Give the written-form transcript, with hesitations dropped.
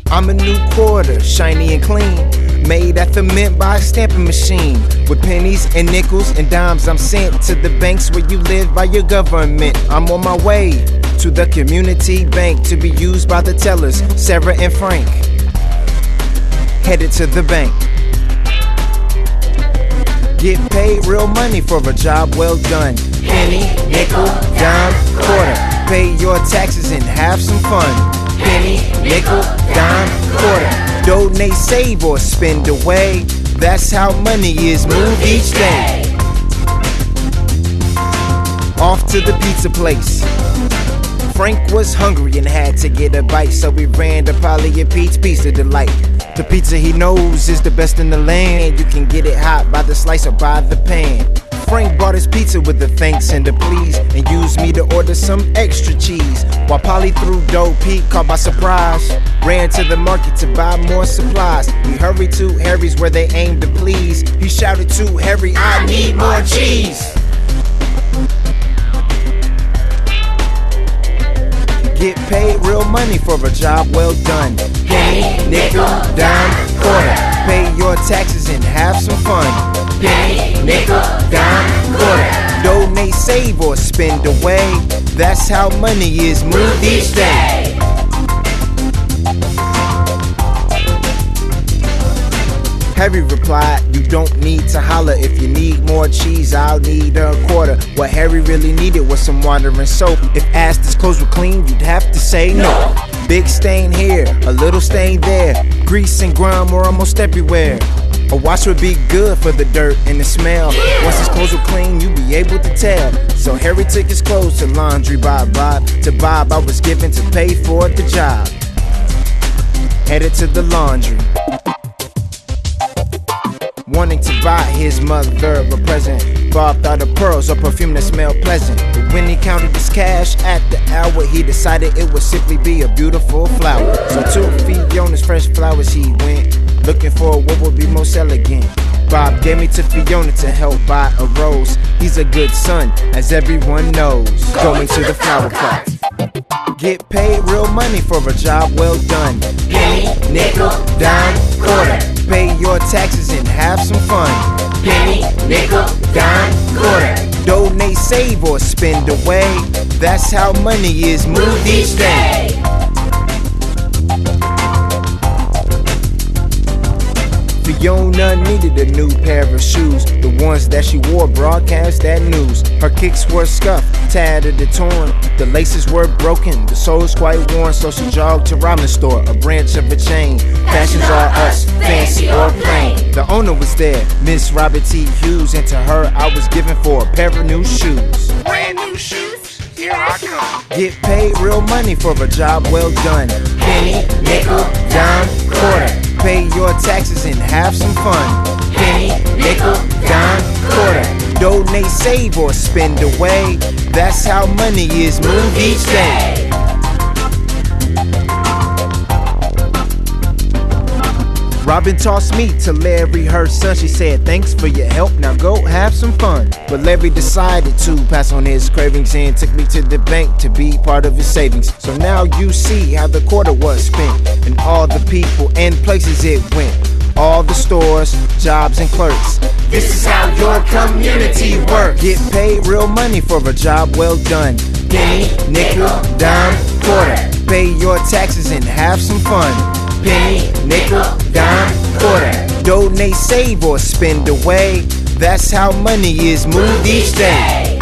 I'm a new quarter, shiny and clean, made at the mint by a stamping machine. With pennies and nickels and dimes I'm sent to the banks where you live by your government. I'm on my way to the community bank to be used by the tellers, Sarah and Frank. Headed to the bank. Get paid real money for a job well done. Penny, nickel, dime, quarter. Pay your taxes and have some fun. Penny, nickel, dime, quarter. Donate, save, or spend away. That's how money is moved each day. Off to the pizza place. Frank was hungry and had to get a bite, so we ran to Polly and Pete's Pizza Delight. The pizza he knows is the best in the land. You can get it hot by the slice or by the pan. Frank bought his pizza with a thanks and a please, and used me to order some extra cheese. While Polly threw dough, Pete caught by surprise, ran to the market to buy more supplies. We hurried to Harry's where they aimed to please. He shouted to Harry, "I need more cheese." Get paid real money for a job well done. Penny, nickel, dime, quarter. Pay your taxes and have some fun. Penny, nickel, dime, quarter. Donate, save, or spend away. That's how money is moved each day. Harry replied, "You don't need to holler. If you need more cheese, I'll need a quarter." What Harry really needed was some water and soap. If asked his clothes were clean, you'd have to say no. Big stain here, a little stain there. Grease and grime were almost everywhere. A wash would be good for the dirt and the smell. Once his clothes were clean, you'd be able to tell. So Harry took his clothes to Laundry by Bob. To Bob, I was given to pay for the job. Headed to the laundry, wanting to buy his mother a present. Bob thought of pearls or perfume that smelled pleasant. But when he counted his cash at the hour, he decided it would simply be a beautiful flower. So to Fiona's fresh flowers he went, looking for what would be most elegant. Bob gave me to Fiona to help buy a rose. He's a good son, as everyone knows. Going to the flower pot. Get paid real money for a job well done. Penny, nickel, dime, quarter. Pay your taxes and have some fun. Penny, nickel, dime, quarter. Donate, save, or spend away. That's how money is moved each day. Fiona needed a new pair of shoes. The ones that she wore broadcast that news. Her kicks were scuffed, tattered and torn. The laces were broken, the soles quite worn. So she jogged to Robin's store, a branch of a chain. Fashions are us, fancy or plain. The owner was there, Miss Robert T. Hughes, and to her I was given for a pair of new shoes. Brand new shoes, here I come. Get paid real money for a job well done. Penny, nickel, dime, quarter. Pay your taxes and have some fun. Penny, nickel, dime, quarter. Donate, save, or spend away. That's how money is moved each day. Robin tossed me to Larry, her son. She said, "Thanks for your help, now go have some fun." But Larry decided to pass on his cravings and took me to the bank to be part of his savings. So now you see how the quarter was spent, and all the people and places it went. All the stores, jobs, and clerks. This is how your community works. Get paid real money for a job well done. Penny, nickel, dime, quarter. Pay your taxes and have some fun. Penny, nickel, dime, quarter. Donate, save, or spend away. That's how money is moved each day.